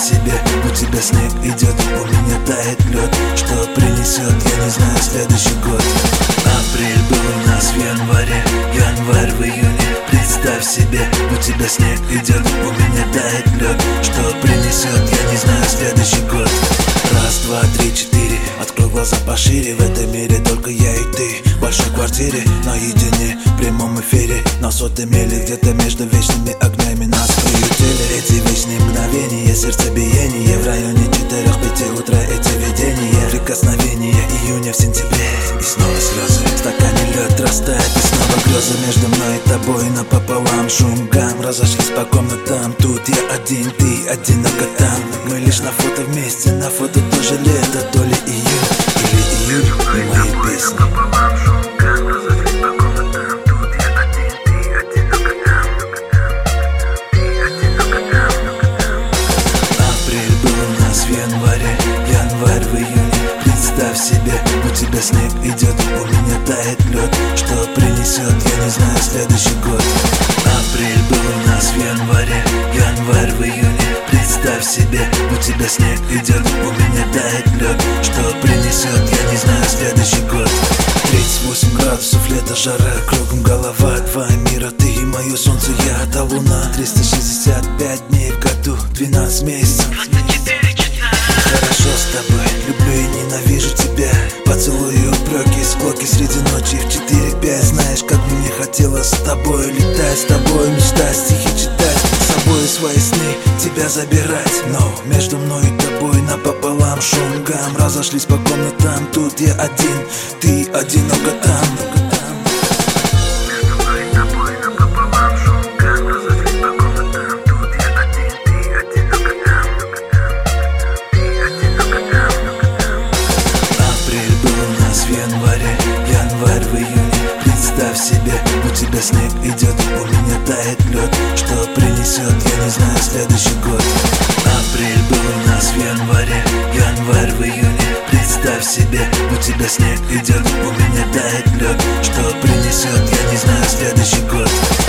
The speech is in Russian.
себе, у тебя снег идет, у меня тает лед. Что принесет, я не знаю, следующий год. Апрель был у нас в январе, январь в июне. Представь себе, у тебя снег идет, у меня тает лед. Что принесет, я не знаю, следующий год. Раз, два, три, четыре. Открой глаза пошире, в этом мире только я и ты. В большой квартире, наедине, в прямом эфире. На сотой мили, где-то между вечными огнями нас приютили. Эти вечные мгновения, сердцебиение. В районе 4-5 утра эти видения. Прикосновения июня в сентябре. И снова слезы, в стакане лед растает. И снова грезы между мной и тобой напополам. Шум, гам, разошлись по комнатам. Тут я один, ты одиноко там. Мы лишь на фото вместе, на фото тоже лето. То ли июнь, или июль, и мои песни. Апрель был у нас в январе, январь в июне. Представь себе, у тебя снег идет, у меня тает лед. Что принесет, я не знаю, следующий год. Апрель был у нас в январе, январь в июне. Представь себе, у тебя снег идет, у меня тает лед. Что принесет, я не знаю, следующий год. 38 градусов, лето, жара, кругом голова. Два мира, ты и мое солнце, я та луна. 365 дней в году, 12 месяцев. Хорошо с тобой, люблю и ненавижу тебя. Поцелуи, упреки, склоки среди ночи в 4-5. Знаешь, как мне хотелось с тобой летать, с тобой мечтать, стихи читать, с собой свои сны тебя забирать. Но между мной и тобой напополам шум, гам, разошлись по комнатам. Тут я один, ты одиноко там. Январь в июне. Представь себе, у тебя снег идет, у меня тает лед. Что принесет, я не знаю, следующий год. Апрель был у нас в январе, январь в июне. Представь себе, у тебя снег идет, у меня тает лед. Что принесет, я не знаю, следующий год.